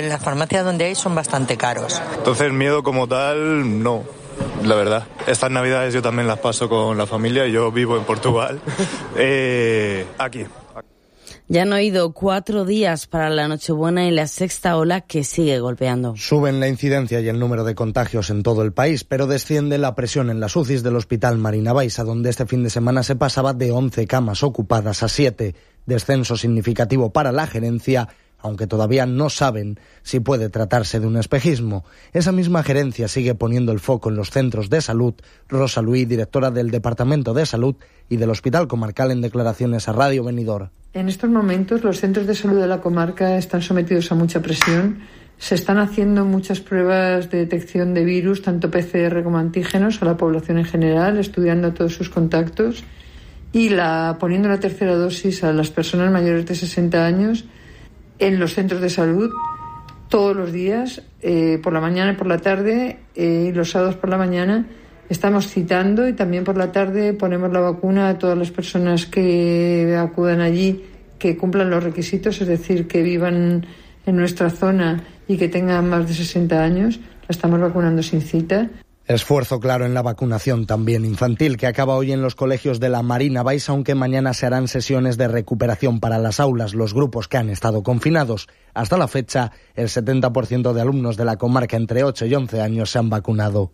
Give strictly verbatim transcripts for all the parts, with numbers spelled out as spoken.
en las farmacias donde hay son bastante caros. Entonces miedo como tal, no, la verdad. Estas navidades yo también las paso con la familia, yo vivo en Portugal, eh, aquí. Ya han oído cuatro días para la Nochebuena y la sexta ola que sigue golpeando. Suben la incidencia y el número de contagios en todo el país, pero desciende la presión en las U C Is del Hospital Marina Baixa, donde este fin de semana se pasaba de once camas ocupadas a siete. Descenso significativo para la gerencia, aunque todavía no saben si puede tratarse de un espejismo. Esa misma gerencia sigue poniendo el foco en los centros de salud. Rosa Luis, directora del Departamento de Salud y del Hospital Comarcal, en declaraciones a Radio Benidorm. En estos momentos los centros de salud de la comarca están sometidos a mucha presión. Se están haciendo muchas pruebas de detección de virus, tanto P C R como antígenos, a la población en general, estudiando todos sus contactos y la, poniendo la tercera dosis a las personas mayores de sesenta años en los centros de salud todos los días, eh, por la mañana y por la tarde, eh, y los sábados por la mañana. Estamos citando y también por la tarde ponemos la vacuna a todas las personas que acudan allí, que cumplan los requisitos, es decir, que vivan en nuestra zona y que tengan más de sesenta años. La estamos vacunando sin cita. Esfuerzo claro en la vacunación también infantil, que acaba hoy en los colegios de la Marina Baixa, aunque mañana se harán sesiones de recuperación para las aulas, los grupos que han estado confinados. Hasta la fecha, el setenta por ciento de alumnos de la comarca entre ocho y once años se han vacunado.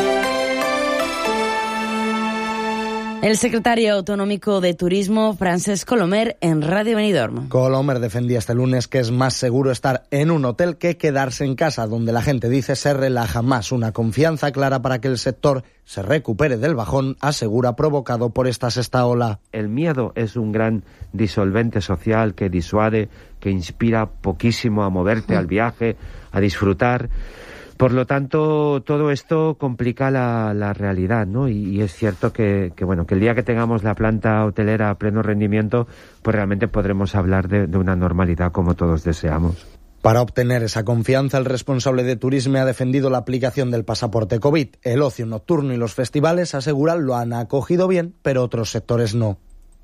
El secretario autonómico de Turismo, Francesc Colomer, en Radio Benidorm. Colomer defendía este lunes que es más seguro estar en un hotel que quedarse en casa, donde la gente dice se relaja más. Una confianza clara para que el sector se recupere del bajón, asegura, provocado por esta sexta ola. El miedo es un gran disolvente social que disuade, que inspira poquísimo a moverte, mm. al viaje, a disfrutar. Por lo tanto, todo esto complica la, la realidad, ¿no? Y, y es cierto que, que, bueno, que el día que tengamos la planta hotelera a pleno rendimiento, pues realmente podremos hablar de, de una normalidad como todos deseamos. Para obtener esa confianza, el responsable de turismo ha defendido la aplicación del pasaporte COVID. El ocio nocturno y los festivales, aseguran, lo han acogido bien, pero otros sectores no.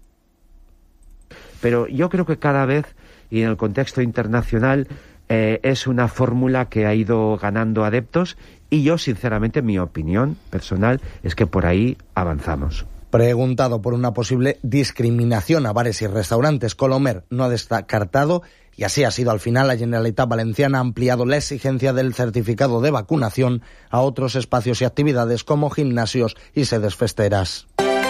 Pero yo creo que cada vez, y en el contexto internacional, Eh, es una fórmula que ha ido ganando adeptos y yo, sinceramente, mi opinión personal es que por ahí avanzamos. Preguntado por una posible discriminación a bares y restaurantes, Colomer no ha descartado, y así ha sido al final, la Generalitat Valenciana ha ampliado la exigencia del certificado de vacunación a otros espacios y actividades como gimnasios y sedes festeras.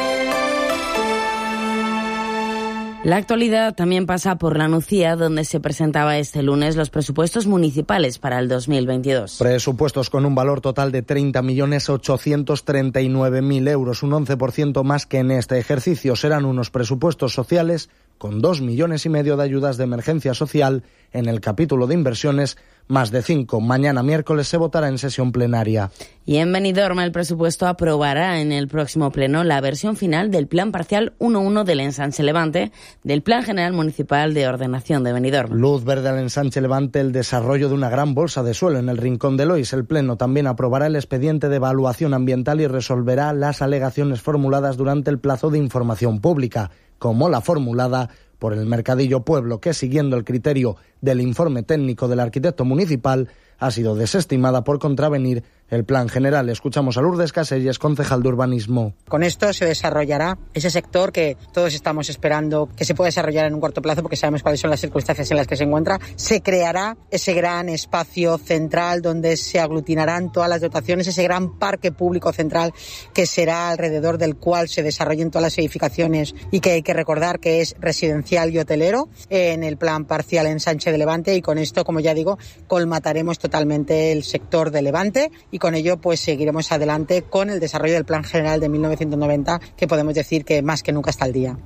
La actualidad también pasa por la Nucía, donde se presentaba este lunes los presupuestos municipales para el dos mil veintidós. Presupuestos con un valor total de treinta millones ochocientos treinta y nueve mil euros, un once por ciento más que en este ejercicio. Serán unos presupuestos sociales con dos millones y medio de ayudas de emergencia social en el capítulo de inversiones, más de cinco. Mañana miércoles se votará en sesión plenaria. Y en Benidorm el presupuesto aprobará en el próximo pleno la versión final del Plan Parcial uno uno del Ensanche Levante, del Plan General Municipal de Ordenación de Benidorm. Luz verde al Ensanche Levante, el desarrollo de una gran bolsa de suelo en el Rincón de Lois. El Pleno también aprobará el expediente de evaluación ambiental y resolverá las alegaciones formuladas durante el plazo de información pública, como la formulada por el Mercadillo Pueblo, que, siguiendo el criterio del informe técnico del arquitecto municipal, ha sido desestimada por contravenir el plan general. Escuchamos a Lourdes Caselles, concejal de urbanismo. Con esto se desarrollará ese sector que todos estamos esperando que se pueda desarrollar en un corto plazo, porque sabemos cuáles son las circunstancias en las que se encuentra. Se creará ese gran espacio central donde se aglutinarán todas las dotaciones, ese gran parque público central que será alrededor del cual se desarrollen todas las edificaciones, y que hay que recordar que es residencial y hotelero en el plan parcial Ensanche de Levante. Y con esto, como ya digo, colmataremos totalmente el sector de Levante, y con ello pues seguiremos adelante con el desarrollo del Plan General de mil novecientos noventa, que podemos decir que más que nunca está al día.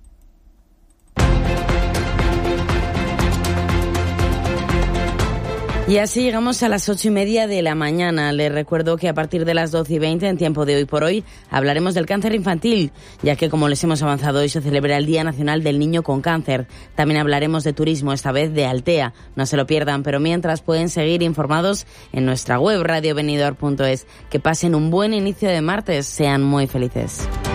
Y así llegamos a las ocho y media de la mañana. Les recuerdo que a partir de las doce y veinte, en Tiempo de Hoy por Hoy, hablaremos del cáncer infantil, ya que, como les hemos avanzado, hoy se celebra el Día Nacional del Niño con Cáncer. También hablaremos de turismo, esta vez de Altea. No se lo pierdan, pero mientras pueden seguir informados en nuestra web radio benidorm punto es. Que pasen un buen inicio de martes. Sean muy felices.